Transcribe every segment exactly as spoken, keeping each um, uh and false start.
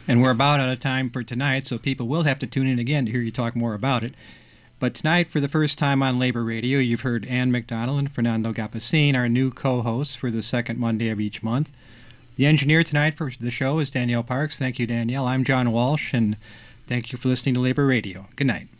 And we're about out of time for tonight, so people will have to tune in again to hear you talk more about it. But tonight, for the first time on Labor Radio, you've heard Ann McDonald and Fernando Gapacin, our new co-hosts for the second Monday of each month. The engineer tonight for the show is Danielle Parks. Thank you, Danielle. I'm John Walsh, and thank you for listening to Labor Radio. Good night.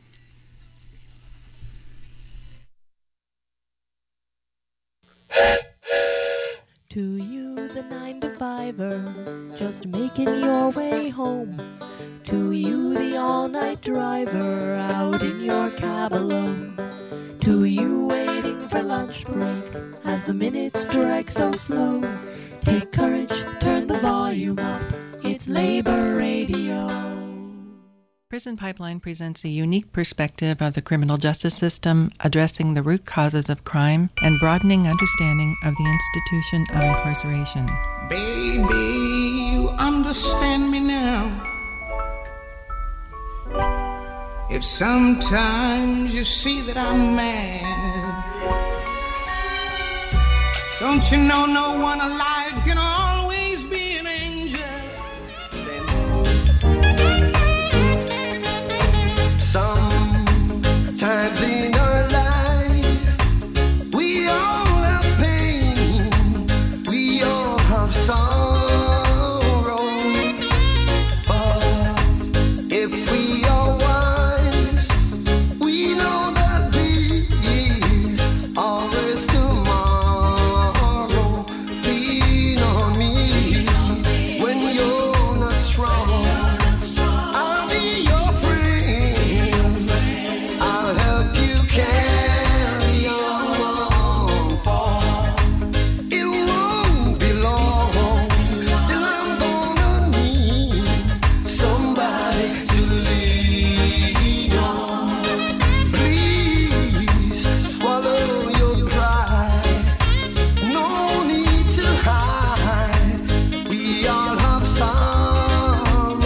To you, the nine to fiver, just making your way home. To you, the all-night driver, out in your cab alone. To you, waiting for lunch break, as the minutes drag so slow. Take courage, turn the volume up, it's Labor Radio. Prison Pipeline presents a unique perspective of the criminal justice system, addressing the root causes of crime and broadening understanding of the institution of incarceration. Baby, you understand me now. If sometimes you see that I'm mad, don't you know no one alive can always be an angel? Sometimes in our life, we all have pain, we all have sorrow. But if we are wise, we know that there's always tomorrow. Lean on me when you're not strong. I'll be your friend. I'll help you carry on. For it won't be long till I'm gonna need somebody to lean on. Please swallow your pride. No need to hide. We all have sorrows,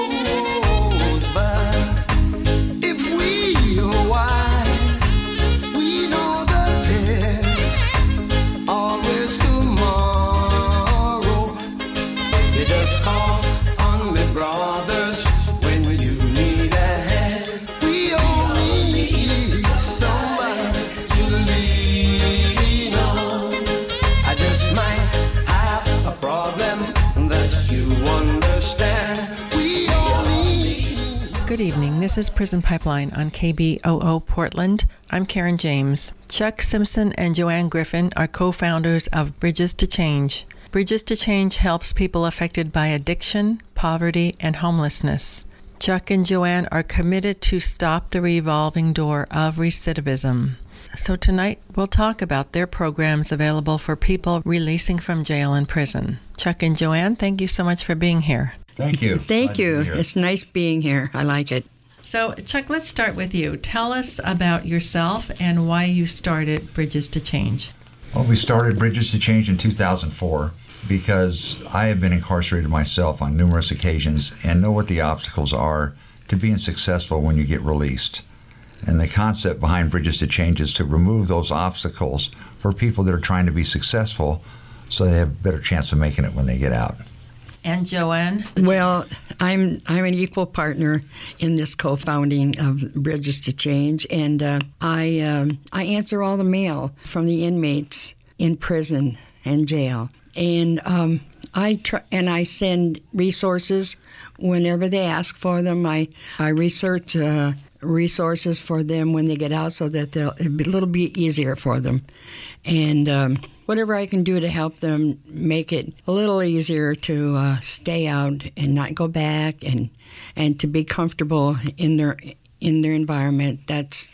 but if we are wise, we know that there's always tomorrow. You just call on me, brothers, when you need a hand. We all need somebody to lean on. I just might have a problem that you understand. We all need. Good evening. This is Prison Pipeline on K B O O Portland. I'm Karen James. Chuck Simpson and Joanne Griffin are co-founders of Bridges to Change. Bridges to Change helps people affected by addiction, poverty, and homelessness. Chuck and Joanne are committed to stop the revolving door of recidivism. So tonight, we'll talk about their programs available for people releasing from jail and prison. Chuck and Joanne, thank you so much for being here. Thank you. Thank Glad to you. be here. It's nice being here. I like it. So, Chuck, let's start with you. Tell us about yourself and why you started Bridges to Change. Well, we started Bridges to Change in two thousand four because I have been incarcerated myself on numerous occasions and know what the obstacles are to being successful when you get released. And the concept behind Bridges to Change is to remove those obstacles for people that are trying to be successful so they have a better chance of making it when they get out. And Joanne? Well, I'm I'm an equal partner in this co-founding of Bridges to Change, and uh, I um, I answer all the mail from the inmates in prison and jail, and um, I try, and I send resources whenever they ask for them. I I research uh, resources for them when they get out, so that they'll it'll be a little bit easier for them, and. Um, Whatever I can do to help them make it a little easier to uh, stay out and not go back, and and to be comfortable in their in their environment. That's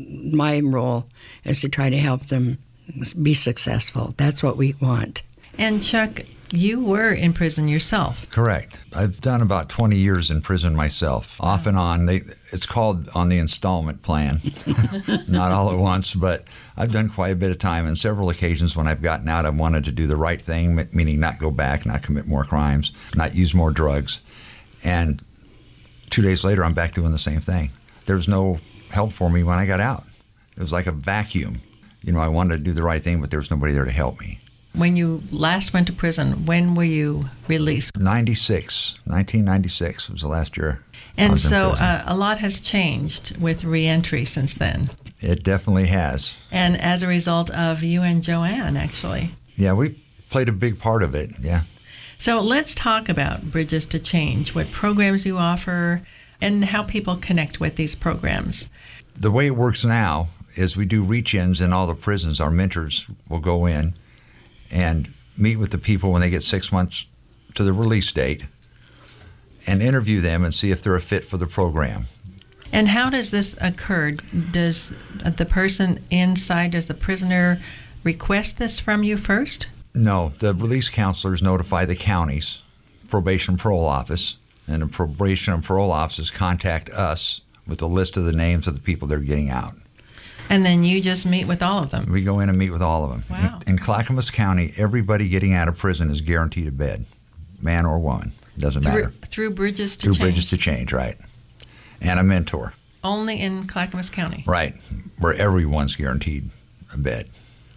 my role, is to try to help them be successful. That's what we want. And Chuck, you were in prison yourself. Correct. I've done about twenty years in prison myself, off and on. They, it's called on the installment plan, not all at once, but I've done quite a bit of time. On several occasions when I've gotten out, I've wanted to do the right thing, meaning not go back, not commit more crimes, not use more drugs. And two days later, I'm back doing the same thing. There was no help for me when I got out. It was like a vacuum. You know, I wanted to do the right thing, but there was nobody there to help me. When you last went to prison, when were you released? ninety-six, nineteen ninety-six was the last year. I And was in so prison. uh, a lot has changed with reentry since then. It definitely has. And as a result of you and Joanne, actually. Yeah, we played a big part of it, yeah. So let's talk about Bridges to Change, what programs you offer, and how people connect with these programs. The way it works now is we do reach-ins in all the prisons. Our mentors will go in and meet with the people when they get six months to the release date and interview them and see if they're a fit for the program. And how does this occur? Does the person inside, does the prisoner request this from you first? No, the release counselors notify the counties, probation and parole office, and the probation and parole offices contact us with a list of the names of the people they're getting out. And then you just meet with all of them? We go in and meet with all of them. Wow. In, in Clackamas County, everybody getting out of prison is guaranteed a bed, man or woman. Doesn't Through, matter. through Bridges to Through Change? Bridges to Change, right. And a mentor. Only in Clackamas County? Right, where everyone's guaranteed a bed.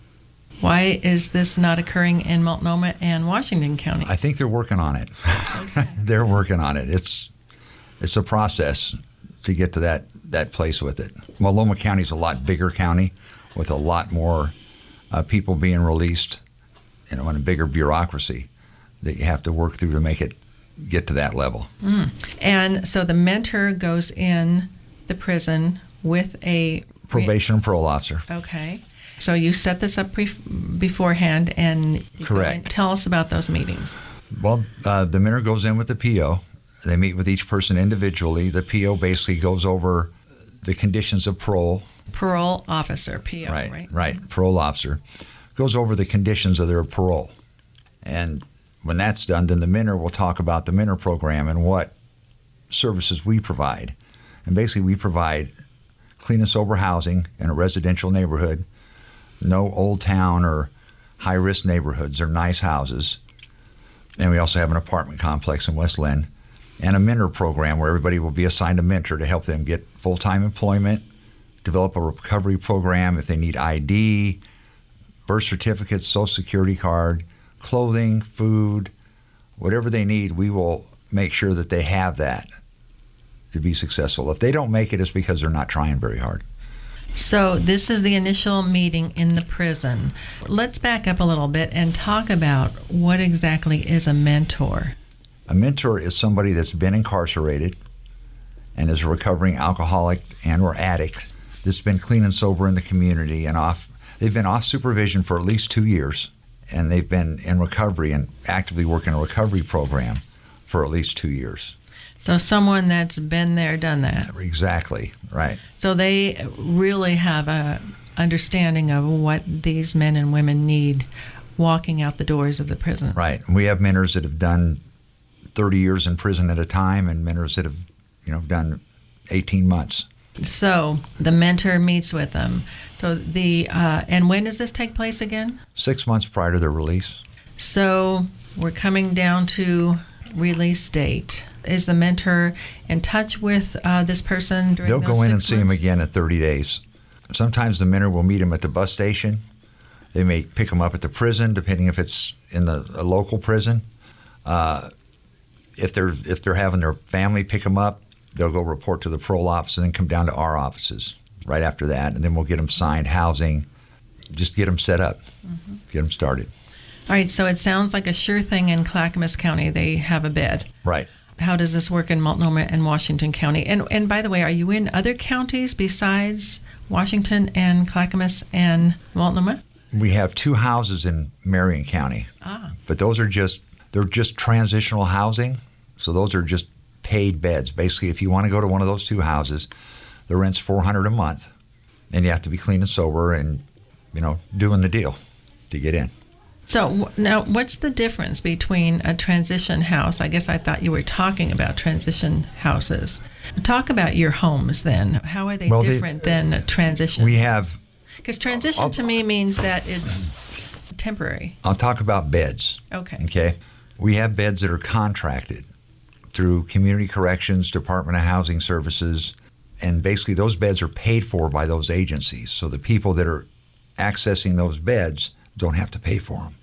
Why is this not occurring in Multnomah and Washington County? I think they're working on it. Okay. They're working on it. It's it's a process to get to that, that place with it. Multnomah County is a lot bigger county with a lot more uh, people being released, you know, and a bigger bureaucracy that you have to work through to make it get to that level. Mm. And so the mentor goes in the prison with a Probation and parole officer. Okay. So you set this up pre- beforehand, and you go Correct. in. Tell us about those meetings. Well, uh, the mentor goes in with the P O. They meet with each person individually. The P O basically goes over the conditions of parole. Parole officer, P O, Right, right? right. Parole officer goes over the conditions of their parole. And when that's done, then the mentor will talk about the mentor program and what services we provide. And basically, we provide clean and sober housing in a residential neighborhood, no old town or high-risk neighborhoods. They're nice houses. And we also have an apartment complex in West Lynn and a mentor program where everybody will be assigned a mentor to help them get full-time employment, develop a recovery program if they need I D, birth certificates, social security card, clothing, food, whatever they need, we will make sure that they have that to be successful. If they don't make it, it's because they're not trying very hard. So this is the initial meeting in the prison. Let's back up a little bit and talk about what exactly is a mentor. A mentor is somebody that's been incarcerated and is a recovering alcoholic and or addict that's been clean and sober in the community and off. They've been off supervision for at least two years, and they've been in recovery and actively working a recovery program for at least two years. So someone that's been there, done that. Exactly, right. So they really have a understanding of what these men and women need walking out the doors of the prison. Right. We have mentors that have done thirty years in prison at a time and mentors that have, you know, done eighteen months. So the mentor meets with them. So the uh, and when does this take place again? Six months prior to their release. So we're coming down to release date. Is the mentor in touch with uh, this person during They'll those go in and six see him months? again at thirty days. Sometimes the mentor will meet him at the bus station. They may pick him up at the prison, depending if it's in the a local prison. Uh, if they're if they're having their family pick them up, they'll go report to the parole office and then come down to our offices right after that, and then we'll get them signed housing, just get them set up, mm-hmm. get them started. All right, so it sounds like a sure thing in Clackamas County. They have a bed. Right. How does this work in Multnomah and Washington County? And and by the way, are you in other counties besides Washington and Clackamas and Multnomah? We have two houses in Marion County, Ah. but those are just they're just transitional housing. So those are just paid beds. Basically, if you want to go to one of those two houses, the rent's four hundred dollars a month, and you have to be clean and sober and, you know, doing the deal to get in. So now, what's the difference between a transition house? I guess I thought you were talking about transition houses. Talk about your homes then. How are they Well, they- different than transition? We have, Because transition I'll- to me means that it's temporary. I'll talk about beds. Okay. Okay. We have beds that are contracted through Community Corrections, Department of Housing Services, and basically those beds are paid for by those agencies. So the people that are accessing those beds don't have to pay for them.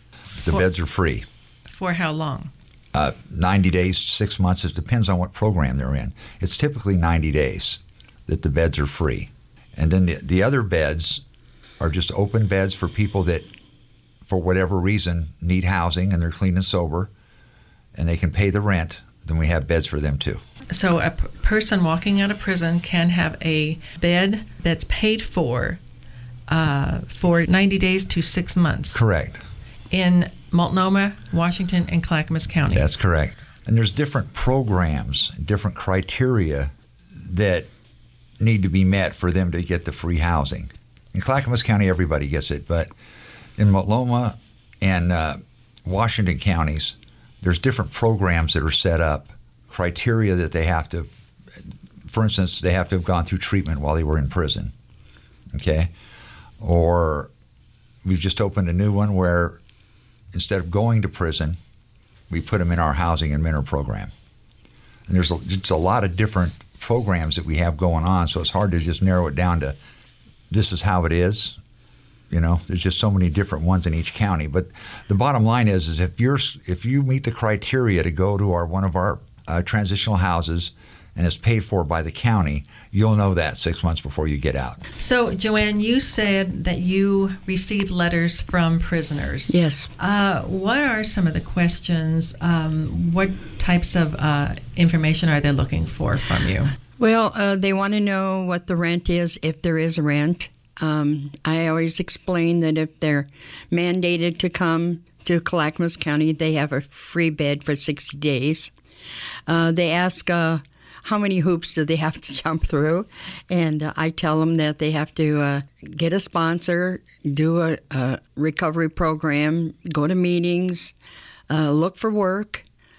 The For- beds are free. For how long? Uh, ninety days, six months. It depends on what program they're in. It's typically ninety days that the beds are free. And then the, the other beds are just open beds for people that, for whatever reason, need housing and they're clean and sober and they can pay the rent. Then we have beds for them too. So a p- person walking out of prison can have a bed that's paid for uh, for ninety days to six months. Correct. In Multnomah, Washington, and Clackamas County. That's correct. And there's different programs, different criteria that need to be met for them to get the free housing. In Clackamas County, everybody gets it, but in Multnomah and uh, Washington counties, there's different programs that are set up, criteria that they have to, for instance, they have to have gone through treatment while they were in prison, okay? Or we've just opened a new one where instead of going to prison, we put them in our housing and mentor program. And there's a, it's a lot of different programs that we have going on, so it's hard to just narrow it down to this is how it is. You know, there's just so many different ones in each county. But the bottom line is, is if you're if you meet the criteria to go to our one of our uh, transitional houses and it's paid for by the county, you'll know that six months before you get out. So, Joanne, you said that you received letters from prisoners. Yes. Uh, what are some of the questions? Um, what types of uh, information are they looking for from you? Well, uh, they want to know what the rent is, if there is a rent. Um, I always explain that if they're mandated to come to Clackamas County, they have a free bed for sixty days. Uh, they ask uh, how many hoops do they have to jump through, and uh, I tell them that they have to uh, get a sponsor, do a, a recovery program, go to meetings, uh, look for work,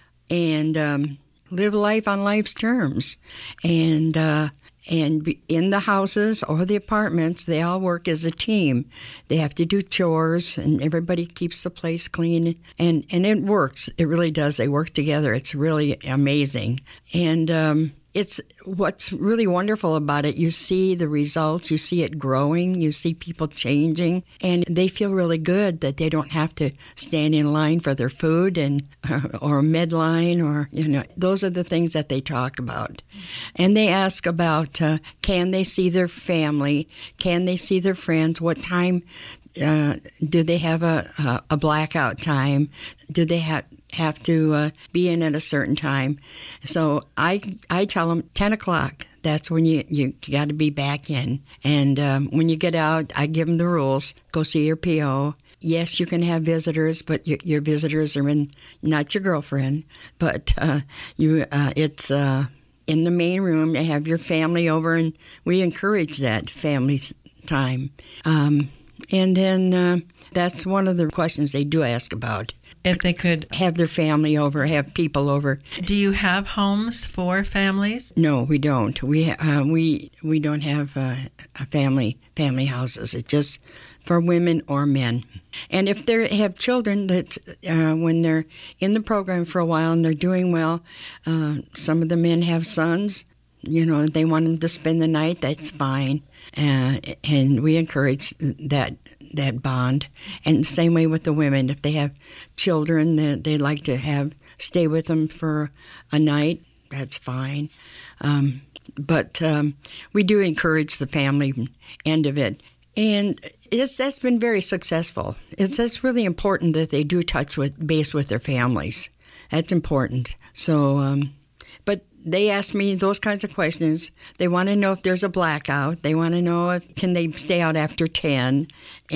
and um, live life on life's terms. And uh, and be- in the houses or the apartments, they all work as a team. They have to do chores, and everybody keeps the place clean. And, and it works. It really does. They work together. It's really amazing. And um, it's what's really wonderful about it. You see the results. You see it growing. You see people changing. And they feel really good that they don't have to stand in line for their food and uh, or midline, or, you know, those are the things that they talk about. And they ask about uh, can they see their family? Can they see their friends? What time uh, do they have a, a, a blackout time? Do they have have to uh, be in at a certain time? So I I tell them ten o'clock. That's when you, you got to be back in. And um, when you get out, I give them the rules. Go see your P O. Yes, you can have visitors, but your, your visitors are in, not your girlfriend, but uh, you. Uh, it's uh, in the main room. They have your family over, and we encourage that family time. Um, and then uh, that's one of the questions they do ask about. If they could Have their family over, have people over. Do you have homes for families? No, we don't. We uh, we we don't have uh, a family family houses. It's just for women or men. And if they have children that uh, when they're in the program for a while and they're doing well, uh, some of the men have sons. You know, they want them to spend the night. That's fine, uh, and we encourage that that bond. And the same way with the women. If they have children that they like to have stay with them for a night, that's fine. Um, but um, we do encourage the family end of it. And it's, that's been very successful. It's that's really important that they do touch with base with their families. That's important. So, um, but they ask me those kinds of questions. They want to know if there's a blackout. They want to know if can they stay out after ten.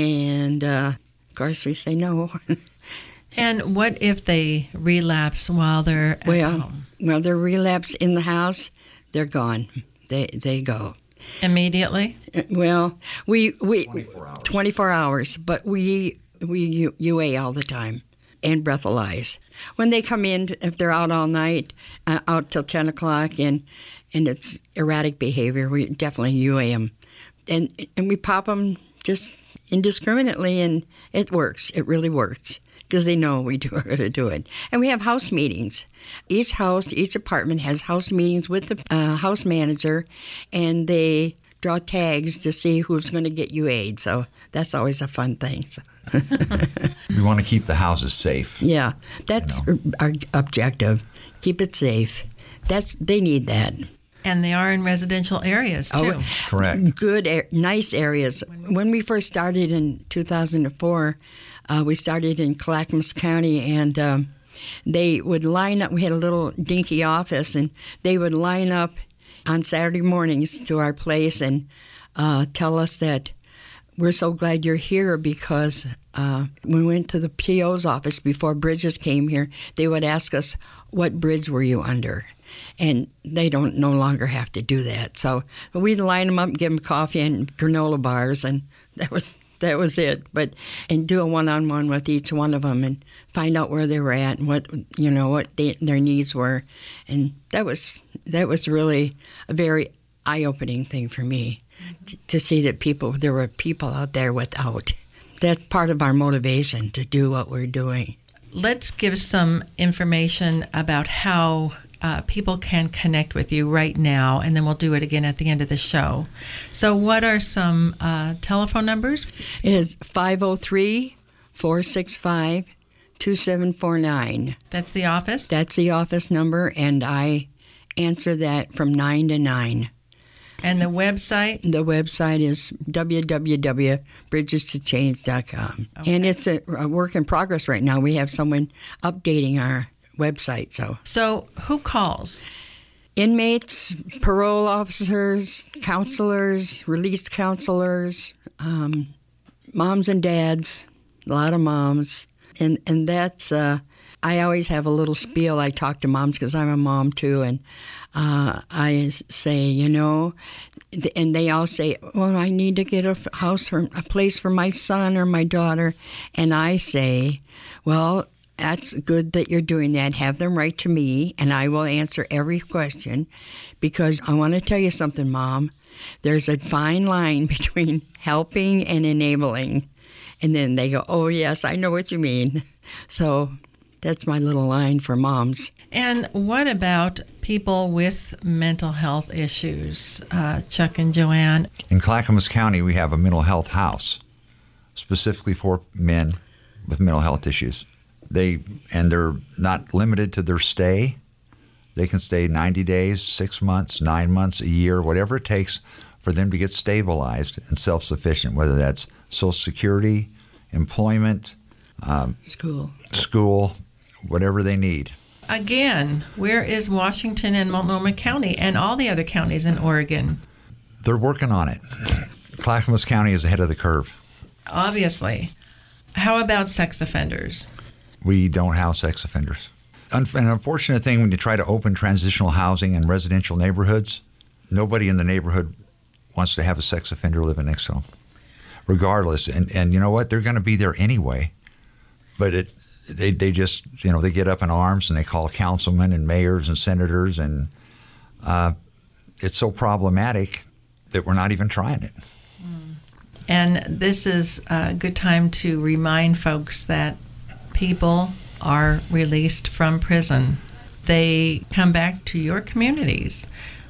And uh, of course, we say no. And what if they relapse while they're at well, home? well, they're relapse in the house. They're gone. They they go. Immediately? Well, we we twenty-four hours. twenty-four hours, but we we U, UA all the time and breathalyze. When they come in, if they're out all night, uh, out till ten o'clock, and and it's erratic behavior, we definitely U A them, and and we pop them just indiscriminately, and it works. It really works because they know we do are going to do it. And we have house meetings. Each house, each apartment has house meetings with the uh, house manager, and they draw tags to see who's going to get U A'd. So that's always a fun thing. So. We want to keep the houses safe. Yeah, that's You our objective. Keep it safe. That's they need that. And they are in residential areas, too. Oh, Correct. Good, a- nice areas. When we first started in two thousand four, uh, we started in Clackamas County, and um, they would line up. We had a little dinky office, and they would line up on Saturday mornings to our place and uh, tell us that we're so glad you're here because uh, when we went to the P O's office before Bridges came here, they would ask us, what bridge were you under? And they don't no longer have to do that. So we'd line them up, give them coffee and granola bars, and that was that was it. But and do a one-on-one with each one of them and find out where they were at and what you know what they, their needs were, and that was that was really a very eye-opening thing for me to, to see that people there were people out there without. That's part of our motivation to do what we're doing. Let's give some information about how uh, people can connect with you right now, and then we'll do it again at the end of the show. So what are some uh, telephone numbers? It is five oh three, four six five, two seven four nine. That's the office? That's the office number, and I answer that from nine to nine. And the website? The website is w w w dot bridges to change dot com. Okay. And it's a, a work in progress right now. We have someone updating our website. So So who calls? inmates, parole officers, counselors, released counselors, um, moms and dads, a lot of moms. And, and that's, uh, I always have a little spiel. I talk to moms because I'm a mom too. And uh, I say, you know, and they all say, well, I need to get a house for a place for my son or my daughter. And I say, well, that's good that you're doing that. Have them write to me, and I will answer every question, because I want to tell you something, Mom. There's a fine line between helping and enabling. And then they go, oh, yes, I know what you mean. So that's my little line for moms. And what about people with mental health issues, uh, Chuck and Joanne? In Clackamas County, we have a mental health house specifically for men with mental health issues. They and they're not limited to their stay. They can stay ninety days, six months, nine months, a year, whatever it takes for them to get stabilized and self-sufficient, whether that's Social Security, employment, um, School. school, whatever they need. Again, where is Washington and Multnomah County and all the other counties in Oregon? They're working on it. Clackamas County is ahead of the curve. Obviously. How about sex offenders? We don't house sex offenders. An unfortunate thing when you try to open transitional housing in residential neighborhoods, nobody in the neighborhood wants to have a sex offender living next to them, regardless. And and you know what? They're going to be there anyway. But it they they just you know they get up in arms and they call councilmen and mayors and senators, and uh, it's so problematic that we're not even trying it. And this is a good time to remind folks that people are released from prison. They come back to your communities.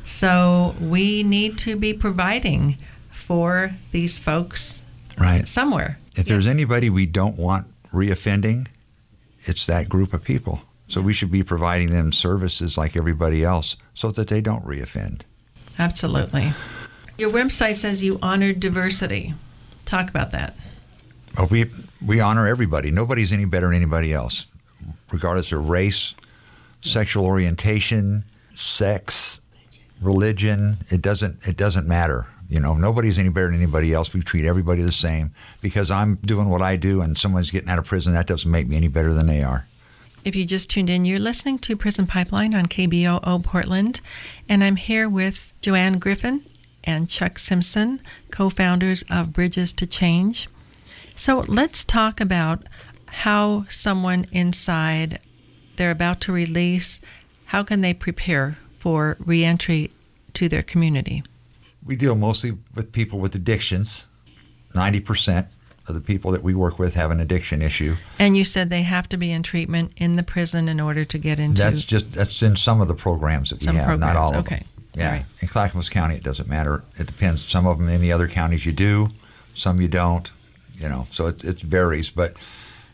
So we need to be providing for these folks Right. somewhere. If there's anybody we don't want reoffending, it's that group of people. So we should be providing them services like everybody else so that they don't reoffend. Absolutely. Your website says you honor diversity. Talk about that. Well, we we honor everybody. Nobody's any better than anybody else, regardless of race, sexual orientation, sex, religion. It doesn't it doesn't matter. You know, nobody's any better than anybody else. We treat everybody the same. Because I'm doing what I do and someone's getting out of prison, that doesn't make me any better than they are. If you just tuned in, you're listening to Prison Pipeline on K B O O Portland, and I'm here with Joanne Griffin and Chuck Simpson, co-founders of Bridges to Change. So let's talk about how someone inside, they're about to release, how can they prepare for reentry to their community? We deal mostly with people with addictions. ninety percent of the people that we work with have an addiction issue. And you said they have to be in treatment in the prison in order to get into... That's just that's in some of the programs that we Some have, programs, not all of okay. them. Yeah, All right. in Clackamas County, it doesn't matter. It depends. Some of them in the other counties you do, some you don't. You know, so it, it varies. But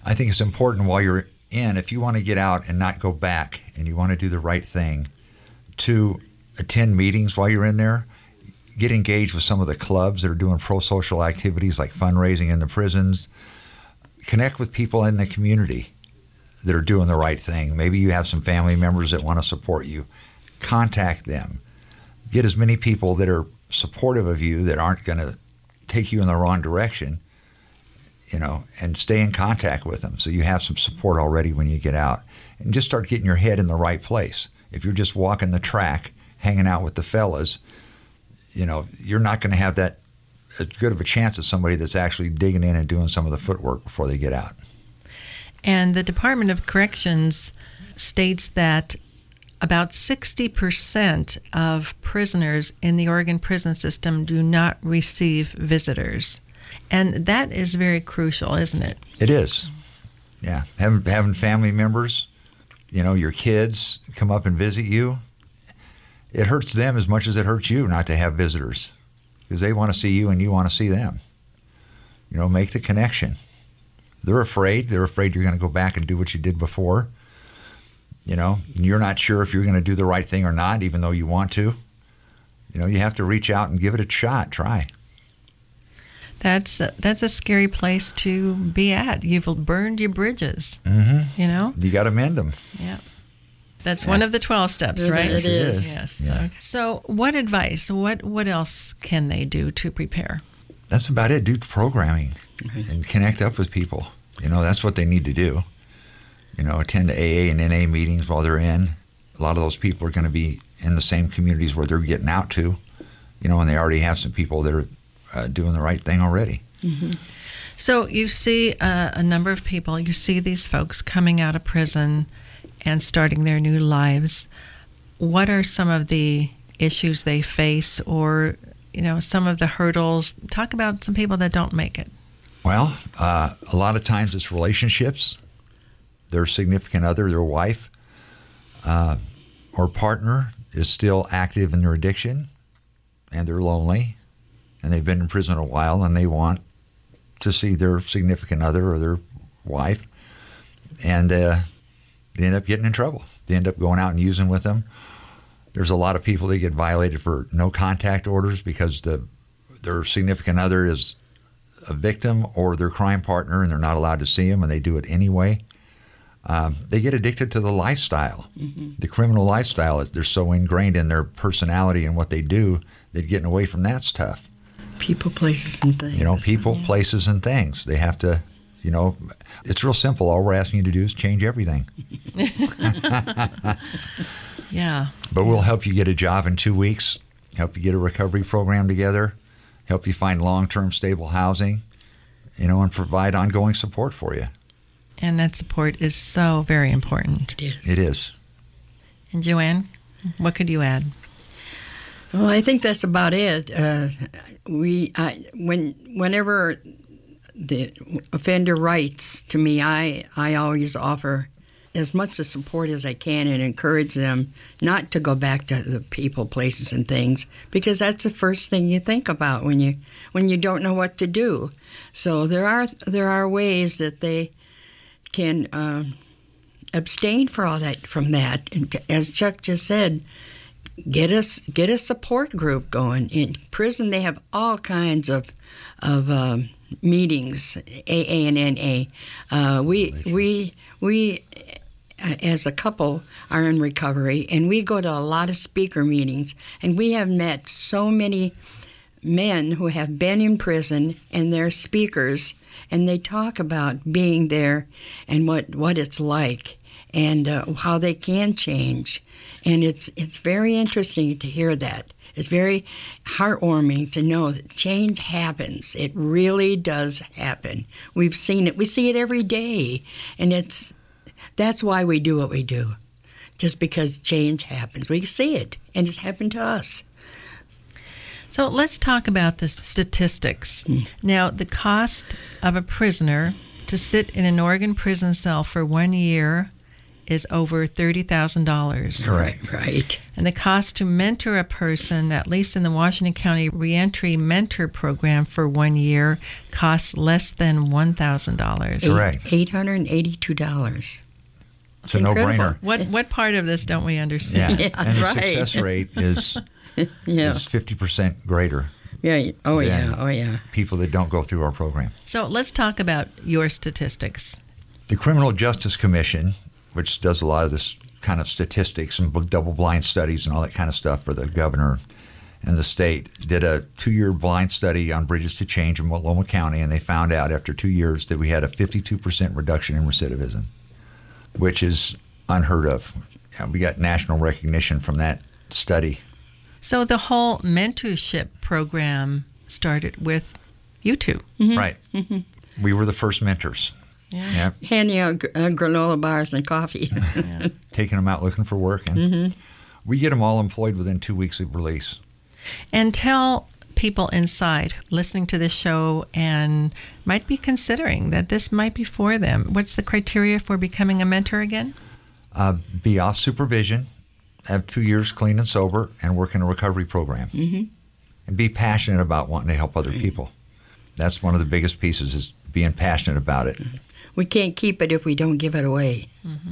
I think it's important while you're in, if you want to get out and not go back and you want to do the right thing, to attend meetings while you're in there, get engaged with some of the clubs that are doing pro-social activities like fundraising in the prisons, connect with people in the community that are doing the right thing. Maybe you have some family members that want to support you. Contact them. Get as many people that are supportive of you that aren't going to take you in the wrong direction, you know, and stay in contact with them so you have some support already when you get out. And just start getting your head in the right place. If you're just walking the track, hanging out with the fellas, you know, you're not going to have that as good of a chance as somebody that's actually digging in and doing some of the footwork before they get out. And the Department of Corrections states that about sixty percent of prisoners in the Oregon prison system do not receive visitors. And that is very crucial, isn't it? It is. Yeah. Having, having family members, you know, your kids come up and visit you, it hurts them as much as it hurts you not to have visitors because they want to see you and you want to see them. You know, make the connection. They're afraid. They're afraid you're going to go back and do what you did before. You know, and you're not sure if you're going to do the right thing or not, even though you want to. You know, you have to reach out and give it a shot. Try. That's a, that's a scary place to be at. You've burned your bridges. Mm-hmm. You know? You got to mend them. Yeah. That's Yeah. one of the twelve steps, It right? is. It is. Yes. Yeah. Okay. So what advice, what, what else can they do to prepare? That's about it. Do programming and connect up with people. You know, that's what they need to do. You know, attend A A and N A meetings while they're in. A lot of those people are going to be in the same communities where they're getting out to, you know, and they already have some people that are uh, doing the right thing already. Mm-hmm. So you see uh, a number of people, you see these folks coming out of prison and starting their new lives. What are some of the issues they face or, you know, some of the hurdles? Talk about some people that don't make it. Well, uh, a lot of times it's relationships. Their significant other, their wife uh, or partner is still active in their addiction and they're lonely and they've been in prison a while and they want to see their significant other or their wife and uh, they end up getting in trouble. They end up going out and using with them. There's a lot of people that get violated for no contact orders because the their significant other is a victim or their crime partner and they're not allowed to see them and they do it anyway. Um, they get addicted to the lifestyle, mm-hmm. the criminal lifestyle. They're so ingrained in their personality and what they do that getting away from that's tough. People, places, and things. You know, people, Yeah. places, and things. They have to, you know, it's real simple. All we're asking you to do is change everything. Yeah. But we'll help you get a job in two weeks, help you get a recovery program together, help you find long-term stable housing, you know, and provide ongoing support for you. And that support is so very important. It is. And Joanne, what could you add? Well, I think that's about it. Uh, we, I, when, whenever the offender writes to me, I, I always offer as much of support as I can and encourage them not to go back to the people, places, and things, because that's the first thing you think about when you when you don't know what to do. So there are there are ways that they can uh, abstain for all that from that. And to, as Chuck just said, get us get a support group going. In prison, they have all kinds of of um, meetings, A A and N A. Uh, we we we. As a couple are in recovery, and we go to a lot of speaker meetings, and we have met so many men who have been in prison, and they're speakers, and they talk about being there and what, what it's like and uh, how they can change. And it's it's very interesting to hear that. It's very heartwarming to know that change happens. It really does happen. We've seen it. We see it every day, and it's that's why we do what we do, just because change happens. We see it, and it's happened to us. So let's talk about the statistics. Mm. Now, the cost of a prisoner to sit in an Oregon prison cell for one year is over thirty thousand dollars. Correct. Right. And the cost to mentor a person, at least in the Washington County Reentry Mentor Program for one year, costs less than one thousand dollars. Correct. eight hundred eighty-two dollars. It's a Incredible. no-brainer. What what part of this don't we understand? Yeah, Yeah, and the right. success rate is Yeah. is fifty percent greater Yeah. Oh, than yeah. Oh, yeah. people that don't go through our program. So let's talk about your statistics. The Criminal Justice Commission, which does a lot of this kind of statistics and double-blind studies and all that kind of stuff for the governor and the state, did a two-year blind study on Bridges to Change in Multnomah County, and they found out after two years that we had a fifty-two percent reduction in recidivism, which is unheard of. Yeah, we got national recognition from that study. So the whole mentorship program started with you two. Mm-hmm. Right. We were the first mentors. Yeah. Yeah. Handing out gr- uh, granola bars and coffee. Yeah. Taking them out looking for work. And Mm-hmm. we get them all employed within two weeks of release. And tell people inside listening to this show and might be considering that this might be for them. What's the criteria for becoming a mentor again? Uh, be off supervision, have two years clean and sober, and work in a recovery program. Mm-hmm. And be passionate about wanting to help other people. That's one of the biggest pieces, is being passionate about it. We can't keep it if we don't give it away.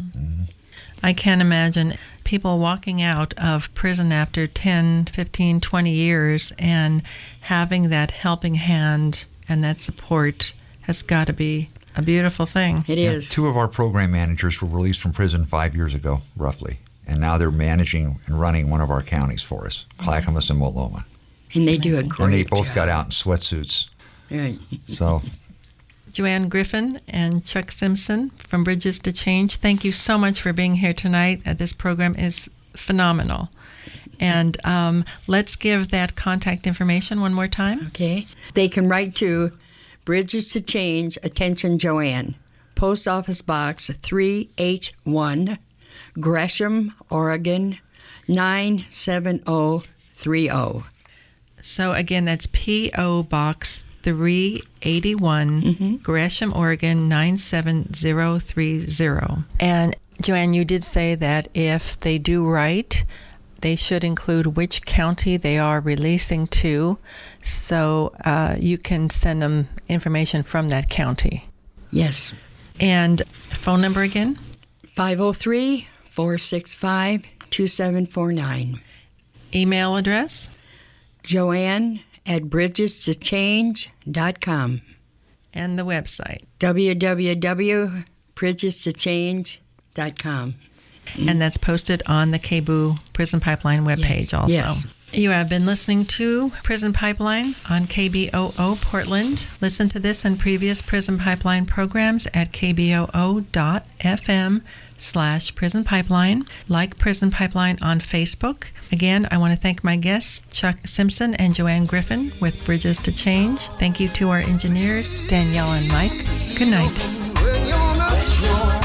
I can't imagine people walking out of prison after ten, fifteen, twenty years and having that helping hand and that support has got to be a beautiful thing. It Yeah, is. two of our program managers were released from prison five years ago, roughly. And now they're managing and running one of our counties for us, Clackamas and Multnomah. And they do a great And they both job. got out in sweatsuits. Right. So Joanne Griffin and Chuck Simpson from Bridges to Change, thank you so much for being here tonight. Uh, this program is phenomenal. And um, let's give that contact information one more time. Okay. They can write to Bridges to Change, attention Joanne, Post Office Box three eight one, Gresham, Oregon nine seven zero three zero. So again, that's P O Box three eighty-one, Mm-hmm. Gresham, Oregon nine seven zero three zero. And Joanne, you did say that if they do write, they should include which county they are releasing to, so uh, you can send them information from that county. Yes. And phone number again? five oh three, four six five, two seven four nine. Email address? Joanne at bridges to change dot com. And the website. w w w dot bridges to change dot com. And that's posted on the K B U Prison Pipeline webpage Yes. also. Yes. You have been listening to Prison Pipeline on K B O O Portland. Listen to this and previous Prison Pipeline programs at k b o o dot f m slash Prison Pipeline. Like Prison Pipeline on Facebook. Again, I want to thank my guests, Chuck Simpson and Joanne Griffin with Bridges to Change. Thank you to our engineers, Danielle and Mike. Good night. When you're not strong,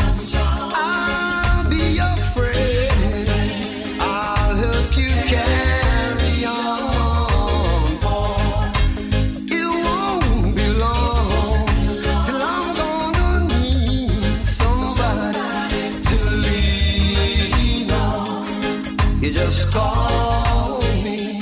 I'll be your friend. I'll help you carry on. It won't be long till I'm gonna need somebody to lean on. You just call me,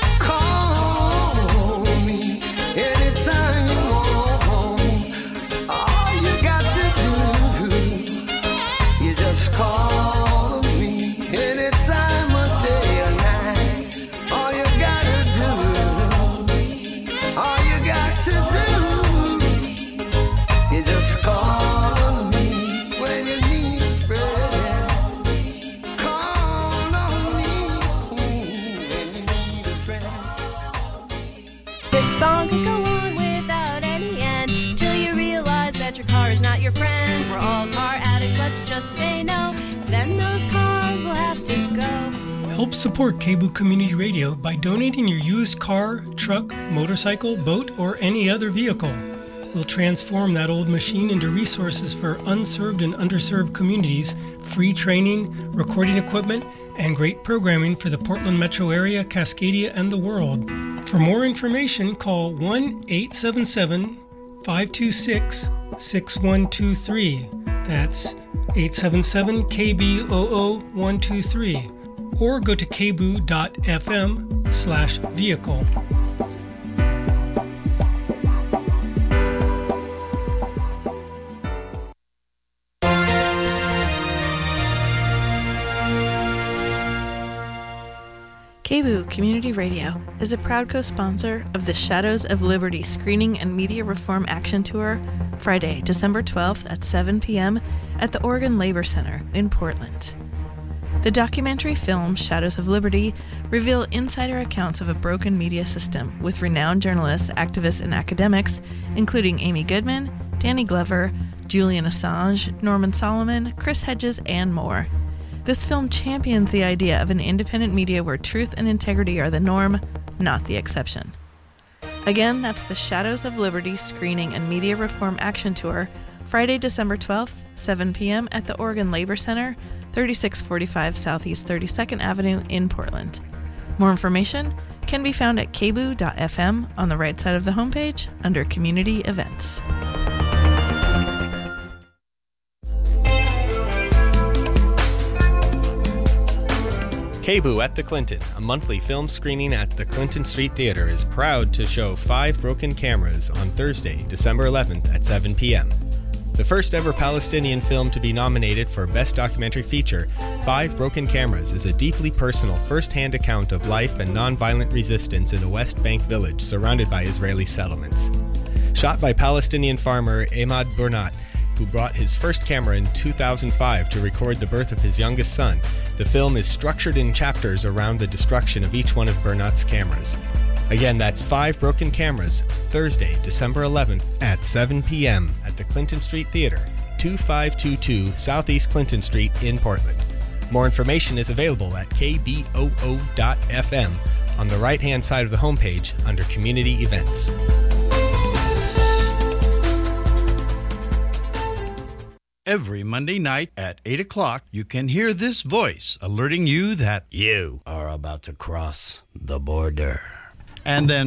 call me anytime you want. All you got to do, you just call me any time of day or night. All you gotta do, all you got to do, you just call me when you need a friend. Call on me when you need a friend. This song could go on without any end till you realize that your car is not your friend. We're all car addicts, let's just say no. Then those cars will have to go. Help support K B U Community Radio by donating your used car, truck, motorcycle, boat, or any other vehicle. We'll transform that old machine into resources for unserved and underserved communities, free training, recording equipment, and great programming for the Portland metro area, Cascadia, and the world. For more information, call one eight seven seven, five two six, six one two three. That's eight seven seven K B zero zero one two three. Or go to k b o o dot f m slash vehicle. K B O O Community Radio is a proud co-sponsor of the Shadows of Liberty Screening and Media Reform Action Tour, Friday, December twelfth at seven p.m. at the Oregon Labor Center in Portland. The documentary film Shadows of Liberty reveal insider accounts of a broken media system with renowned journalists, activists, and academics, including Amy Goodman, Danny Glover, Julian Assange, Norman Solomon, Chris Hedges, and more. This film champions the idea of an independent media where truth and integrity are the norm, not the exception. Again, that's the Shadows of Liberty Screening and Media Reform Action Tour, Friday, December twelfth, seven p.m. at the Oregon Labor Center, thirty-six forty-five Southeast thirty-second Avenue in Portland. More information can be found at k b o o dot f m on the right side of the homepage under Community Events. K B O O at the Clinton, a monthly film screening at the Clinton Street Theater, is proud to show Five Broken Cameras on Thursday, December eleventh at seven p.m. The first ever Palestinian film to be nominated for Best Documentary Feature, Five Broken Cameras is a deeply personal, first-hand account of life and nonviolent resistance in a West Bank village surrounded by Israeli settlements. Shot by Palestinian farmer Ahmad Burnat, who brought his first camera in two thousand five to record the birth of his youngest son, the film is structured in chapters around the destruction of each one of Burnat's cameras. Again, that's Five Broken Cameras, Thursday, December eleventh at seven p.m. at the Clinton Street Theater, twenty-five twenty-two Southeast Clinton Street in Portland. More information is available at k b o o dot f m on the right-hand side of the homepage under Community Events. Every Monday night at eight o'clock, you can hear this voice alerting you that you are about to cross the border. And then